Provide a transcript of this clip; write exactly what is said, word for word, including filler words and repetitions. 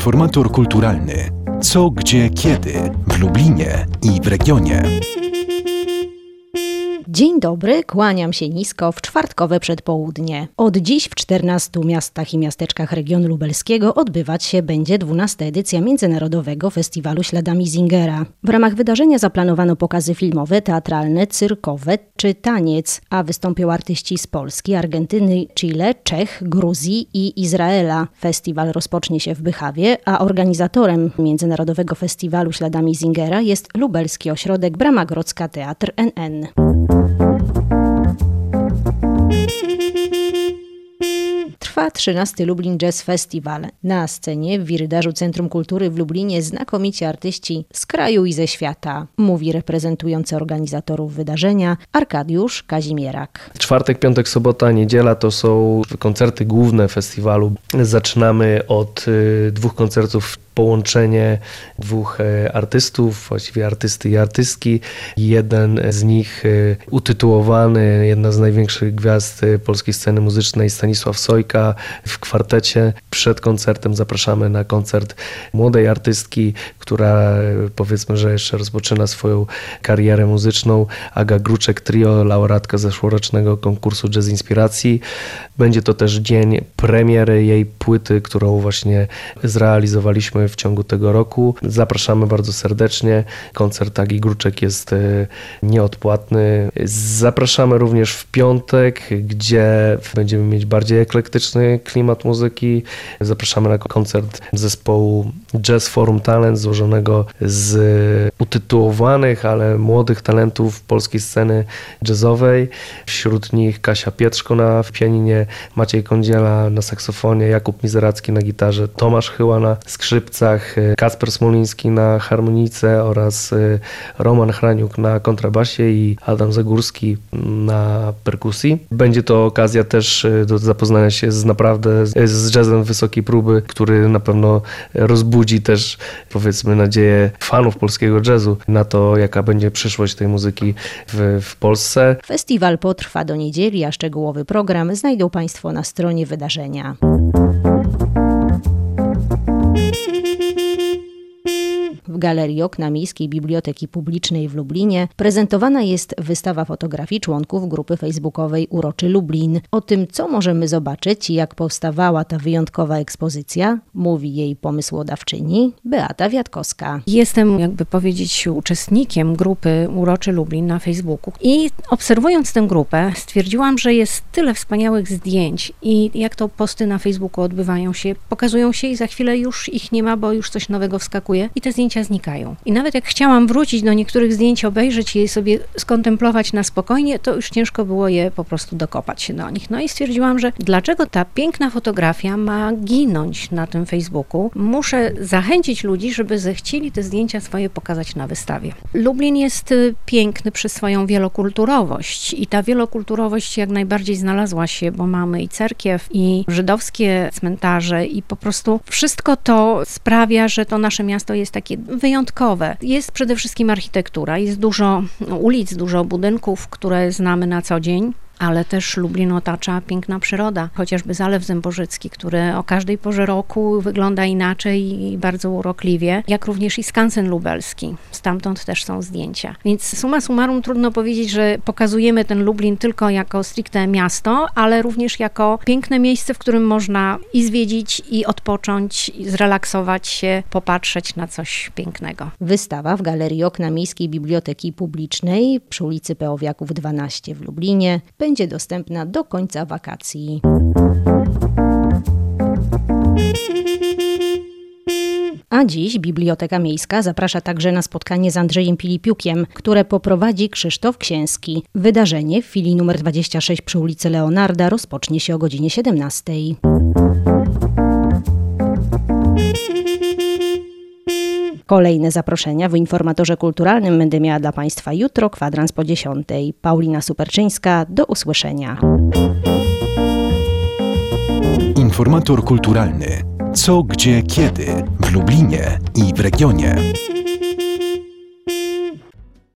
Informator kulturalny. Co, gdzie, kiedy w Lublinie i w regionie. Dzień dobry, kłaniam się nisko w czwartkowe przedpołudnie. Od dziś w czternastu miastach i miasteczkach regionu lubelskiego odbywać się będzie dwunasta edycja Międzynarodowego Festiwalu Śladami Singera. W ramach wydarzenia zaplanowano pokazy filmowe, teatralne, cyrkowe czy taniec, a wystąpią artyści z Polski, Argentyny, Chile, Czech, Gruzji i Izraela. Festiwal rozpocznie się w Bychawie, a organizatorem Międzynarodowego Festiwalu Śladami Singera jest lubelski ośrodek Brama-Grodzka Teatr N N. Trwa trzynasty Lublin Jazz Festival. Na scenie w wirydarzu Centrum Kultury w Lublinie znakomici artyści z kraju i ze świata, mówi reprezentujący organizatorów wydarzenia Arkadiusz Kazimierak. Czwartek, piątek, sobota, niedziela to są koncerty główne festiwalu. Zaczynamy od y, dwóch koncertów. Połączenie dwóch artystów, właściwie artysty i artystki. Jeden z nich utytułowany, jedna z największych gwiazd polskiej sceny muzycznej, Stanisław Sojka w kwartecie. Przed koncertem zapraszamy na koncert młodej artystki, która powiedzmy, że jeszcze rozpoczyna swoją karierę muzyczną. Aga Gruczek Trio, laureatka zeszłorocznego konkursu Jazz Inspiracji. Będzie to też dzień premiery jej płyty, którą właśnie zrealizowaliśmy w ciągu tego roku. Zapraszamy bardzo serdecznie. Koncert Agi Gruczek jest nieodpłatny. Zapraszamy również w piątek, gdzie będziemy mieć bardziej eklektyczny klimat muzyki. Zapraszamy na koncert zespołu Jazz Forum Talent, złożonego z utytułowanych, ale młodych talentów polskiej sceny jazzowej. Wśród nich Kasia Pietrzko na pianinie, Maciej Kądziela na saksofonie, Jakub Mizeracki na gitarze, Tomasz Chyła na skrzypcach, Kacper Smoliński na harmonice oraz Roman Hraniuk na kontrabasie i Adam Zagórski na perkusji. Będzie to okazja też do zapoznania się z naprawdę z jazzem wysokiej próby, który na pewno rozbudzi też, powiedzmy, nadzieję fanów polskiego jazzu na to, jaka będzie przyszłość tej muzyki w, w Polsce. Festiwal potrwa do niedzieli, a szczegółowy program znajdą Państwo na stronie wydarzenia. W Galerii Okna Miejskiej Biblioteki Publicznej w Lublinie prezentowana jest wystawa fotografii członków grupy facebookowej Uroczy Lublin. O tym, co możemy zobaczyć i jak powstawała ta wyjątkowa ekspozycja, mówi jej pomysłodawczyni Beata Wiatkowska. Jestem, jakby powiedzieć, uczestnikiem grupy Uroczy Lublin na Facebooku i obserwując tę grupę stwierdziłam, że jest tyle wspaniałych zdjęć i jak to posty na Facebooku odbywają się, pokazują się i za chwilę już ich nie ma, bo już coś nowego wskakuje i te zdjęcia znikają. I nawet jak chciałam wrócić do niektórych zdjęć, obejrzeć je i sobie skontemplować na spokojnie, to już ciężko było je po prostu dokopać się do nich. No i stwierdziłam, że dlaczego ta piękna fotografia ma ginąć na tym Facebooku? Muszę zachęcić ludzi, żeby zechcieli te zdjęcia swoje pokazać na wystawie. Lublin jest piękny przez swoją wielokulturowość i ta wielokulturowość jak najbardziej znalazła się, bo mamy i cerkiew, i żydowskie cmentarze i po prostu wszystko to sprawia, że to nasze miasto jest takie wyjątkowe. Jest przede wszystkim architektura, jest dużo ulic, dużo budynków, które znamy na co dzień. Ale też Lublin otacza piękna przyroda, chociażby Zalew Zębożycki, który o każdej porze roku wygląda inaczej i bardzo urokliwie, jak również i skansen lubelski. Stamtąd też są zdjęcia. Więc summa summarum trudno powiedzieć, że pokazujemy ten Lublin tylko jako stricte miasto, ale również jako piękne miejsce, w którym można i zwiedzić, i odpocząć, i zrelaksować się, popatrzeć na coś pięknego. Wystawa w Galerii Okna Miejskiej Biblioteki Publicznej przy ulicy Peowiaków dwanaście w Lublinie będzie dostępna do końca wakacji. A dziś Biblioteka Miejska zaprasza także na spotkanie z Andrzejem Pilipiukiem, które poprowadzi Krzysztof Księski. Wydarzenie w filii numer dwadzieścia sześć przy ulicy Leonarda rozpocznie się o godzinie siedemnastej. Kolejne zaproszenia w informatorze kulturalnym będę miała dla Państwa jutro, kwadrans po dziesiątej. Paulina Superczyńska, do usłyszenia. Informator kulturalny. Co, gdzie, kiedy w Lublinie i w regionie.